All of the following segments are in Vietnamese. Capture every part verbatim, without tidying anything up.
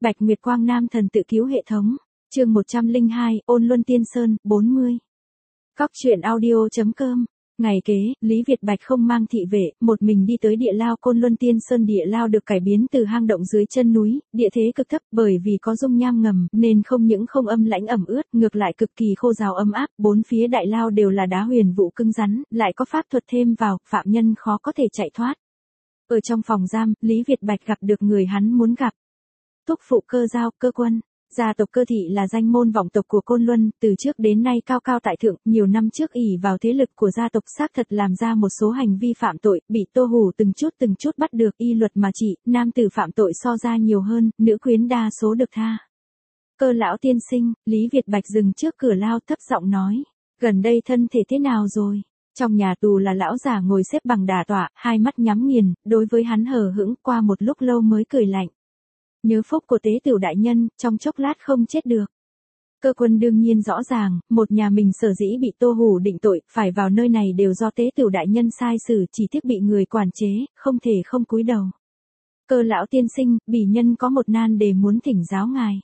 Bạch Nguyệt Quang Nam thần tự cứu hệ thống. Chương một trăm lẻ hai, Ôn Luân Tiên Sơn, bốn mươi. Cóc truyện audio.com. Ngày kế, Lý Việt Bạch không mang thị vệ, một mình đi tới địa lao Côn Luân Tiên Sơn. Địa lao được cải biến từ hang động dưới chân núi, địa thế cực thấp, bởi vì có dung nham ngầm nên không những không âm lãnh ẩm ướt, ngược lại cực kỳ khô ráo ấm áp. Bốn phía đại lao đều là đá huyền vụ cứng rắn, lại có pháp thuật thêm vào, phạm nhân khó có thể chạy thoát. Ở trong phòng giam, Lý Việt Bạch gặp được người hắn muốn gặp. Thúc phụ Cơ Giao, Cơ Quân. Gia tộc Cơ thị là danh môn vọng tộc của Côn Luân, từ trước đến nay cao cao tại thượng, nhiều năm trước ỷ vào thế lực của gia tộc xác thật làm ra một số hành vi phạm tội, bị Tô Hủ từng chút từng chút bắt được, y luật mà trị, nam tử phạm tội so ra nhiều hơn, nữ quyến đa số được tha. Cơ lão tiên sinh, Lý Việt Bạch dừng trước cửa lao thấp giọng nói, gần đây thân thể thế nào rồi? Trong nhà tù là lão già ngồi xếp bằng đả tọa, hai mắt nhắm nghiền, đối với hắn hờ hững, qua một lúc lâu mới cười lạnh. Nhớ phúc của tế tửu đại nhân, trong chốc lát không chết được. Cơ Quân đương nhiên rõ ràng, một nhà mình sở dĩ bị Tô Hủ định tội, phải vào nơi này đều do tế tửu đại nhân sai xử, chỉ tiếc bị người quản chế, không thể không cúi đầu. Cơ lão tiên sinh, bỉ nhân có một nan đề muốn thỉnh giáo ngài.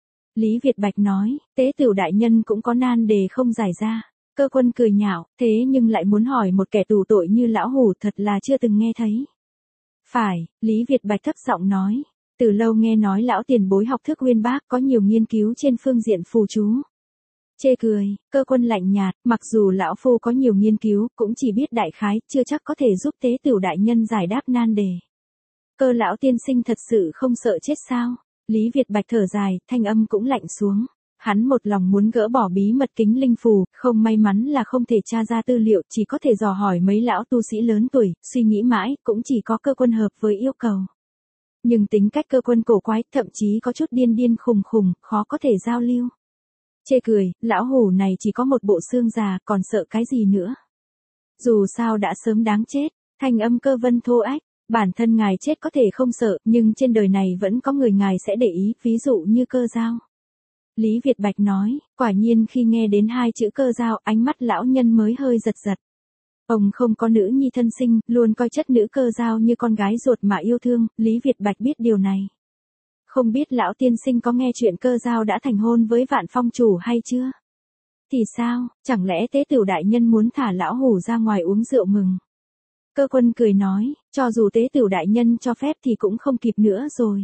Lý Việt Bạch nói, tế tửu đại nhân cũng có nan đề không giải ra. Cơ Quân cười nhạo, thế nhưng lại muốn hỏi một kẻ tù tội như lão Hủ thật là chưa từng nghe thấy. Phải, Lý Việt Bạch thấp giọng nói. Từ lâu nghe nói lão tiền bối học thức uyên bác, có nhiều nghiên cứu trên phương diện phù chú. Chê cười, Cơ Quân lạnh nhạt, mặc dù lão phu có nhiều nghiên cứu, cũng chỉ biết đại khái, chưa chắc có thể giúp tế tửu đại nhân giải đáp nan đề. Cơ lão tiên sinh thật sự không sợ chết sao? Lý Việt Bạch thở dài, thanh âm cũng lạnh xuống. Hắn một lòng muốn gỡ bỏ bí mật kính linh phù, không may mắn là không thể tra ra tư liệu, chỉ có thể dò hỏi mấy lão tu sĩ lớn tuổi, suy nghĩ mãi, cũng chỉ có Cơ Quân hợp với yêu cầu. Nhưng tính cách Cơ Quân cổ quái, thậm chí có chút điên điên khùng khùng, khó có thể giao lưu. Chê cười, lão Hủ này chỉ có một bộ xương già, còn sợ cái gì nữa? Dù sao đã sớm đáng chết, thanh âm Cơ Vân thô ách, bản thân ngài chết có thể không sợ, nhưng trên đời này vẫn có người ngài sẽ để ý, ví dụ như Cơ Giao. Lý Việt Bạch nói, quả nhiên khi nghe đến hai chữ Cơ Giao, ánh mắt lão nhân mới hơi giật giật. Ông không có nữ nhi thân sinh, luôn coi chất nữ Cơ Giao như con gái ruột mà yêu thương, Lý Việt Bạch biết điều này. Không biết lão tiên sinh có nghe chuyện Cơ Giao đã thành hôn với Vạn Phong chủ hay chưa? Thì sao, chẳng lẽ tế tửu đại nhân muốn thả lão Hủ ra ngoài uống rượu mừng? Cơ Quân cười nói, cho dù tế tửu đại nhân cho phép thì cũng không kịp nữa rồi.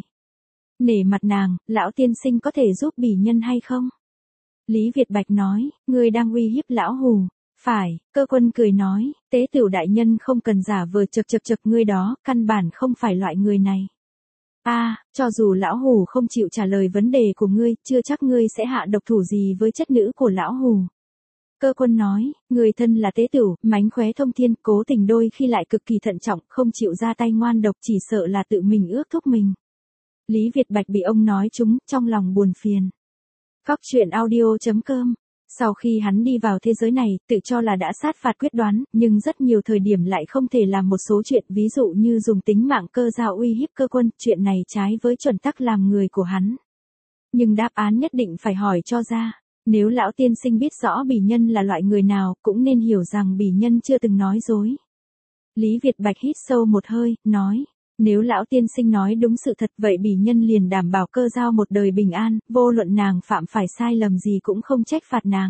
Nể mặt nàng, lão tiên sinh có thể giúp bỉ nhân hay không? Lý Việt Bạch nói, ngươi đang uy hiếp lão Hủ. Phải, Cơ Quân cười nói, tế tửu đại nhân không cần giả vờ chật chật chật ngươi đó, căn bản không phải loại người này. A, à, cho dù lão Hủ không chịu trả lời vấn đề của ngươi, chưa chắc ngươi sẽ hạ độc thủ gì với chất nữ của lão Hủ. Cơ Quân nói, người thân là tế tửu, mánh khóe thông thiên, cố tình đôi khi lại cực kỳ thận trọng, không chịu ra tay ngoan độc, chỉ sợ là tự mình ước thúc mình. Lý Việt Bạch bị ông nói trúng, trong lòng buồn phiền. Cóc truyện audio.com. Sau khi hắn đi vào thế giới này, tự cho là đã sát phạt quyết đoán, nhưng rất nhiều thời điểm lại không thể làm một số chuyện, ví dụ như dùng tính mạng Cơ Giao uy hiếp Cơ Quân, chuyện này trái với chuẩn tắc làm người của hắn. Nhưng đáp án nhất định phải hỏi cho ra. Nếu lão tiên sinh biết rõ bỉ nhân là loại người nào, cũng nên hiểu rằng bỉ nhân chưa từng nói dối. Lý Việt Bạch hít sâu một hơi, nói. Nếu lão tiên sinh nói đúng sự thật, vậy bỉ nhân liền đảm bảo Cơ Giao một đời bình an, vô luận nàng phạm phải sai lầm gì cũng không trách phạt nàng.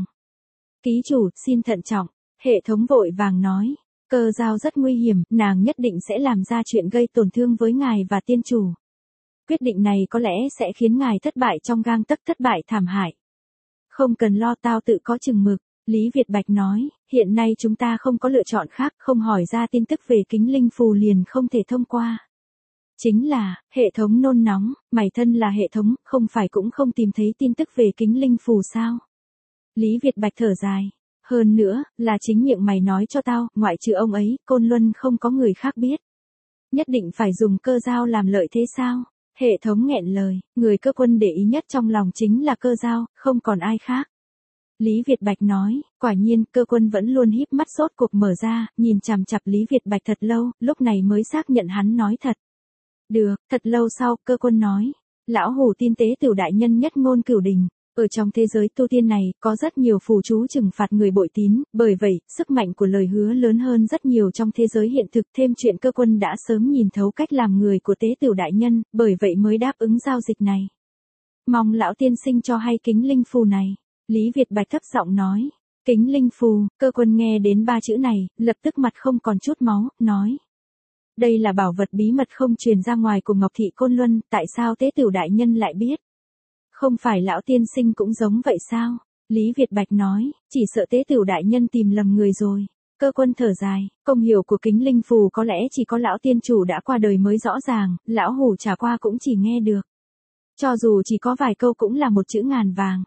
Ký chủ, xin thận trọng. Hệ thống vội vàng nói. Cơ Giao rất nguy hiểm, nàng nhất định sẽ làm ra chuyện gây tổn thương với ngài và tiên chủ. Quyết định này có lẽ sẽ khiến ngài thất bại trong gang tấc, thất bại thảm hại. Không cần lo, tao tự có chừng mực. Lý Việt Bạch nói, hiện nay chúng ta không có lựa chọn khác, không hỏi ra tin tức về kính linh phù liền không thể thông qua. Chính là, hệ thống nôn nóng, mày thân là hệ thống, không phải cũng không tìm thấy tin tức về kính linh phù sao? Lý Việt Bạch thở dài. Hơn nữa, là chính miệng mày nói cho tao, ngoại trừ ông ấy, Côn Luân không có người khác biết. Nhất định phải dùng Cơ Giao làm lợi thế sao? Hệ thống nghẹn lời, người Cơ Quân để ý nhất trong lòng chính là Cơ Giao, không còn ai khác. Lý Việt Bạch nói, quả nhiên, Cơ Quân vẫn luôn híp mắt sốt cuộc mở ra, nhìn chằm chằm Lý Việt Bạch thật lâu, lúc này mới xác nhận hắn nói thật. Được, thật lâu sau, Cơ Quân nói, lão Hủ tin tế tửu đại nhân nhất ngôn cửu đình. Ở trong thế giới tu tiên này, có rất nhiều phù chú trừng phạt người bội tín, bởi vậy, sức mạnh của lời hứa lớn hơn rất nhiều trong thế giới hiện thực. Thêm chuyện Cơ Quân đã sớm nhìn thấu cách làm người của tế tửu đại nhân, bởi vậy mới đáp ứng giao dịch này. Mong lão tiên sinh cho hay kính linh phù này. Lý Việt Bạch thấp giọng nói. Kính linh phù, Cơ Quân nghe đến ba chữ này, lập tức mặt không còn chút máu, nói. Đây là bảo vật bí mật không truyền ra ngoài của Ngọc Thị Côn Luân, tại sao tế tiểu đại nhân lại biết? Không phải lão tiên sinh cũng giống vậy sao? Lý Việt Bạch nói, chỉ sợ tế tiểu đại nhân tìm lầm người rồi. Cơ Quân thở dài, công hiệu của kính linh phù có lẽ chỉ có lão tiên chủ đã qua đời mới rõ ràng, lão hủ trả qua cũng chỉ nghe được. Cho dù chỉ có vài câu cũng là một chữ ngàn vàng.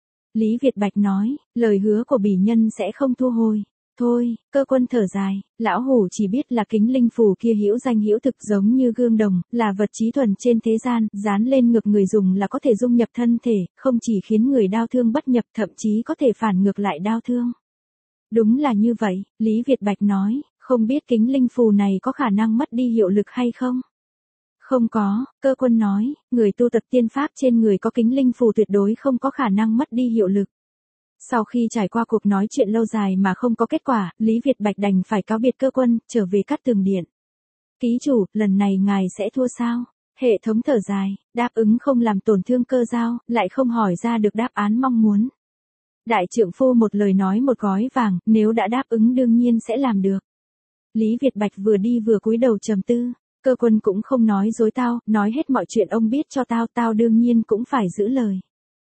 Lý Việt Bạch nói, lời hứa của bỉ nhân sẽ không thu hồi. Thôi, Cơ Quân thở dài, lão hủ chỉ biết là kính linh phù kia hữu danh hữu thực giống như gương đồng, là vật trí thuần trên thế gian, dán lên ngực người dùng là có thể dung nhập thân thể, không chỉ khiến người đau thương bất nhập, thậm chí có thể phản ngược lại đau thương. Đúng là như vậy, Lý Việt Bạch nói, không biết kính linh phù này có khả năng mất đi hiệu lực hay không? Không có, Cơ Quân nói, người tu tập tiên pháp trên người có kính linh phù tuyệt đối không có khả năng mất đi hiệu lực. Sau khi trải qua cuộc nói chuyện lâu dài mà không có kết quả, Lý Việt Bạch đành phải cáo biệt Cơ Quân, trở về Cát Tường Điện. Ký chủ, lần này ngài sẽ thua sao? Hệ thống thở dài, đáp ứng không làm tổn thương cơ giao, lại không hỏi ra được đáp án mong muốn. Đại trượng phu một lời nói một gói vàng, nếu đã đáp ứng đương nhiên sẽ làm được. Lý Việt Bạch vừa đi vừa cúi đầu trầm tư. Cơ Quân cũng không nói dối tao, nói hết mọi chuyện ông biết cho tao, tao đương nhiên cũng phải giữ lời.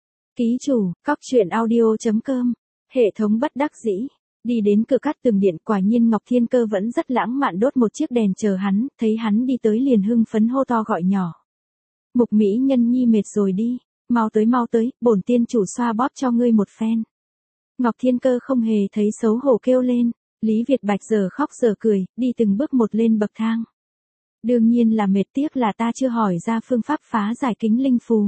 Ký chủ, cóc truyện audio chấm com. Hệ thống bất đắc dĩ. Đi đến cửa Cát Tường Điện, quả nhiên Ngọc Thiên Cơ vẫn rất lãng mạn đốt một chiếc đèn chờ hắn, thấy hắn đi tới liền hưng phấn hô to gọi nhỏ. Mục Mỹ Nhân nhi mệt rồi đi, mau tới mau tới, bổn tiên chủ xoa bóp cho ngươi một phen. Ngọc Thiên Cơ không hề thấy xấu hổ kêu lên, Lý Việt Bạch giờ khóc giờ cười, đi từng bước một lên bậc thang. Đương nhiên là mệt, tiếc là ta chưa hỏi ra phương pháp phá giải kính linh phù.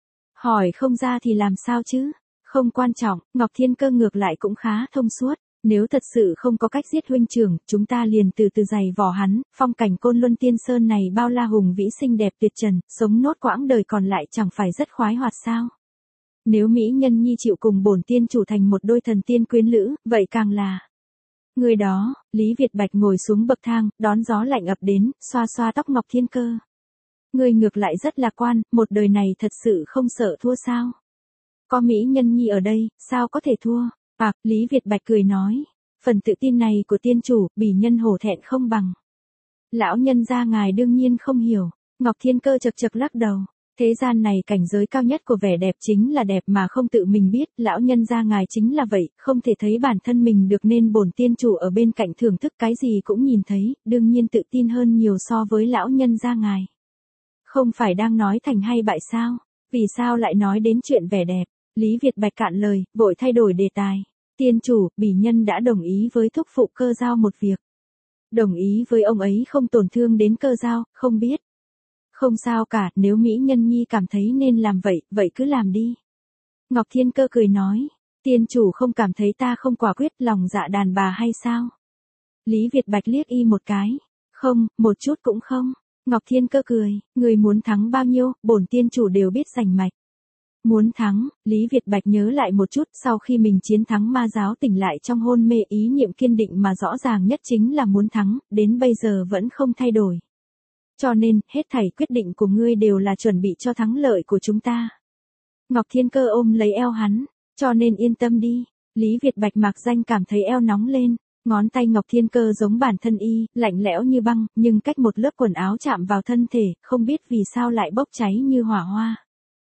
Hỏi không ra thì làm sao chứ? Không quan trọng, Ngọc Thiên Cơ ngược lại cũng khá thông suốt. Nếu thật sự không có cách giết huynh trưởng, chúng ta liền từ từ giày vò hắn, phong cảnh Côn Luân Tiên Sơn này bao la hùng vĩ xinh đẹp tuyệt trần, sống nốt quãng đời còn lại chẳng phải rất khoái hoạt sao? Nếu Mỹ Nhân nhi chịu cùng bổn tiên chủ thành một đôi thần tiên quyến lữ, vậy càng là. Người đó, Lý Việt Bạch ngồi xuống bậc thang, đón gió lạnh ập đến, xoa xoa tóc Ngọc Thiên Cơ. Người ngược lại rất lạc quan, một đời này thật sự không sợ thua sao? Có Mỹ Nhân nhi ở đây, sao có thể thua? À, Lý Việt Bạch cười nói, phần tự tin này của tiên chủ, bỉ nhân hổ thẹn không bằng. Lão nhân gia ngài đương nhiên không hiểu. Ngọc Thiên Cơ chật chật lắc đầu. Thế gian này cảnh giới cao nhất của vẻ đẹp chính là đẹp mà không tự mình biết, lão nhân gia ngài chính là vậy, không thể thấy bản thân mình được nên bổn tiên chủ ở bên cạnh thưởng thức cái gì cũng nhìn thấy, đương nhiên tự tin hơn nhiều so với lão nhân gia ngài. Không phải đang nói thành hay bại sao? Vì sao lại nói đến chuyện vẻ đẹp? Lý Việt Bạch cạn lời, vội thay đổi đề tài. Tiên chủ, bỉ nhân đã đồng ý với thúc phụ Cơ giao một việc. Đồng ý với ông ấy không tổn thương đến Cơ giao, không biết. Không sao cả, nếu Mỹ Nhân nhi cảm thấy nên làm vậy, vậy cứ làm đi. Ngọc Thiên Cơ cười nói, tiên chủ không cảm thấy ta không quả quyết lòng dạ đàn bà hay sao? Lý Việt Bạch liếc y một cái. Không, một chút cũng không. Ngọc Thiên Cơ cười, người muốn thắng bao nhiêu, bổn tiên chủ đều biết rành mạch. Muốn thắng, Lý Việt Bạch nhớ lại một chút, sau khi mình chiến thắng ma giáo tỉnh lại trong hôn mê, ý niệm kiên định mà rõ ràng nhất chính là muốn thắng, đến bây giờ vẫn không thay đổi. Cho nên, hết thảy quyết định của ngươi đều là chuẩn bị cho thắng lợi của chúng ta. Ngọc Thiên Cơ ôm lấy eo hắn, cho nên yên tâm đi. Lý Việt Bạch mạc danh cảm thấy eo nóng lên, ngón tay Ngọc Thiên Cơ giống bản thân y, lạnh lẽo như băng, nhưng cách một lớp quần áo chạm vào thân thể, không biết vì sao lại bốc cháy như hỏa hoa.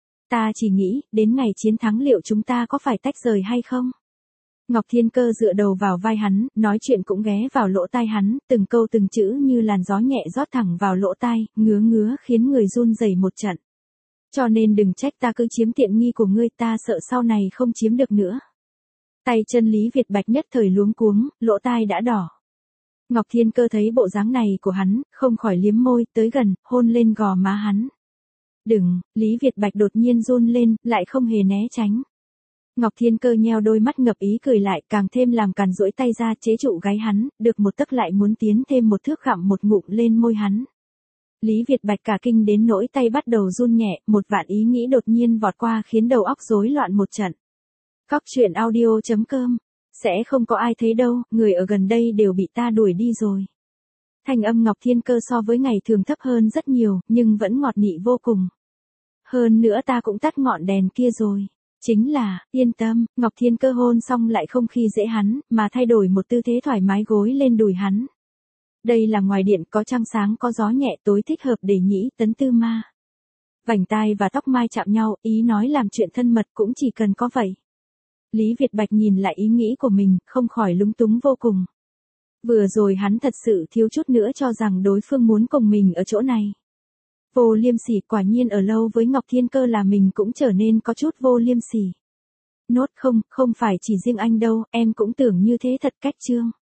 Ta chỉ nghĩ, đến ngày chiến thắng liệu chúng ta có phải tách rời hay không? Ngọc Thiên Cơ dựa đầu vào vai hắn, nói chuyện cũng ghé vào lỗ tai hắn, từng câu từng chữ như làn gió nhẹ rót thẳng vào lỗ tai, ngứa ngứa khiến người run rẩy một trận. Cho nên đừng trách ta cứ chiếm tiện nghi của ngươi, ta sợ sau này không chiếm được nữa. Tay chân Lý Việt Bạch nhất thời luống cuống, lỗ tai đã đỏ. Ngọc Thiên Cơ thấy bộ dáng này của hắn, không khỏi liếm môi, tới gần, hôn lên gò má hắn. Đừng, Lý Việt Bạch đột nhiên run lên, lại không hề né tránh. Ngọc Thiên Cơ nheo đôi mắt ngập ý cười lại, càng thêm làm càn duỗi tay ra chế trụ gáy hắn, được một tấc lại muốn tiến thêm một thước gặm một ngụm lên môi hắn. Lý Việt Bạch cả kinh đến nỗi tay bắt đầu run nhẹ, một vạn ý nghĩ đột nhiên vọt qua khiến đầu óc rối loạn một trận. Cóc truyện audio chấm com. Sẽ không có ai thấy đâu, người ở gần đây đều bị ta đuổi đi rồi. Thanh âm Ngọc Thiên Cơ so với ngày thường thấp hơn rất nhiều, nhưng vẫn ngọt nị vô cùng. Hơn nữa ta cũng tắt ngọn đèn kia rồi. Chính là, yên tâm, Ngọc Thiên Cơ hôn xong lại không khi dễ hắn, mà thay đổi một tư thế thoải mái gối lên đùi hắn. Đây là ngoài điện có trăng sáng có gió nhẹ tối thích hợp để nhĩ tấn tư ma. Vành tai và tóc mai chạm nhau, ý nói làm chuyện thân mật cũng chỉ cần có vậy. Lý Việt Bạch nhìn lại ý nghĩ của mình, không khỏi lúng túng vô cùng. Vừa rồi hắn thật sự thiếu chút nữa cho rằng đối phương muốn cùng mình ở chỗ này. Vô liêm sỉ, quả nhiên ở lâu với Ngọc Thiên Cơ là mình cũng trở nên có chút vô liêm sỉ. Nốt không, không phải chỉ riêng anh đâu, em cũng tưởng như thế thật cách trương.